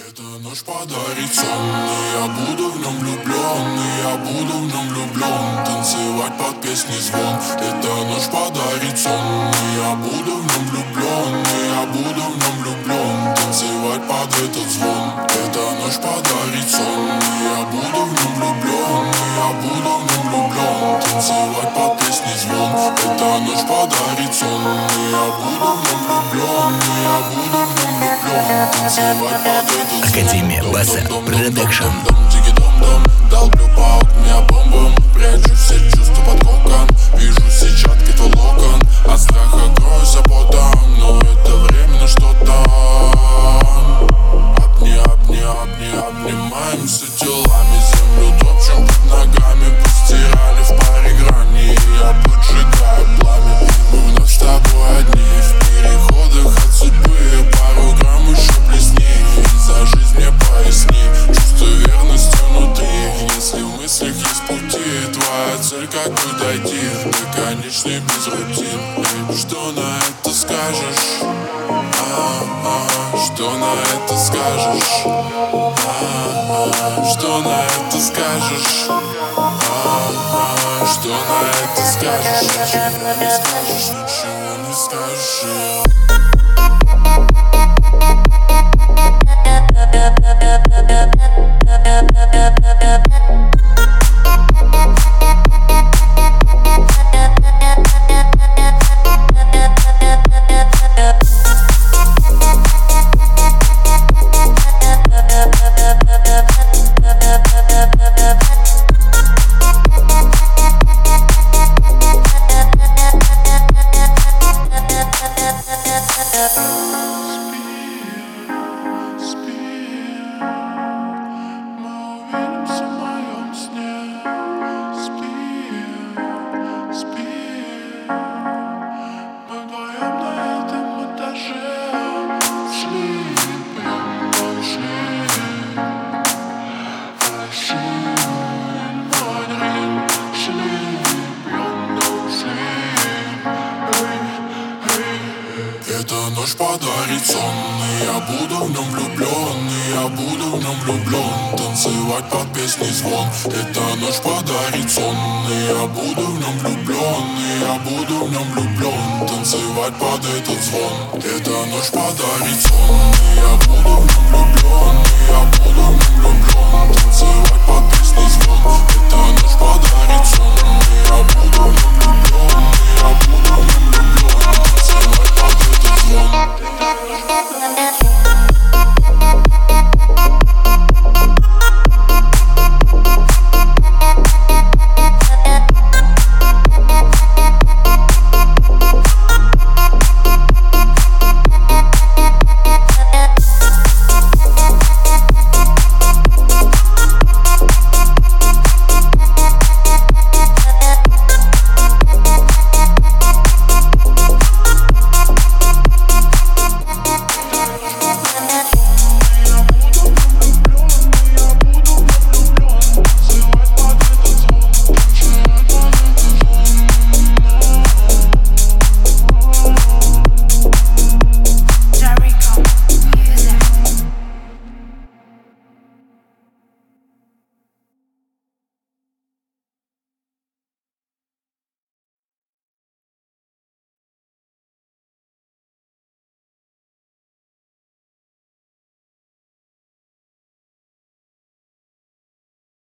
Эта ночь подарит сон, и я буду в нем влюблен, и я буду в нем влюблен, танцевать под песни звон. Эта ночь подарит сон, и я буду в нем влюблен, и я буду в нем влюблен, танцевать под этот звон. Эта ночь подарит сон, и я буду в нем влюблен, и я буду в нем влюблен, танцевать под песни звон. Эта ночь подарит сон, и я буду в нем влюблен, и я буду в нем влюблен, танцевать под этот звон. Академия Баса Продакшн. Долблю по окне бомбом, прячу все чувства под кокон. Вижу сетчатки твой локон, от страха кроюсь потом, но это временно что-то. Обнимаемся телами, землю топчем под ногами, постирали в паре грани, и я поджигаю пламя. Мы вновь с тобой одни, в переходах от судьбы, пару грамм еще плесни, и за жизнь мне поясни, чувство верности внутри. Если в мыслях есть пути, твоя цель как бы дойти до конечной без рутин. Что на это скажешь? Что на это скажешь? Что на это скажешь? Что на это скажешь? Ничего не скажешь, ничего не скажешь. Эта ночь подарит сон, и я буду в нем влюблен, и я буду в нем влюблен, танцевать под песни звон. Эта ночь подарит сон, и я буду в нем влюблен, и я буду в нем влюблен, танцевать под этот звон. Эта ночь подарит сон, и я буду в нем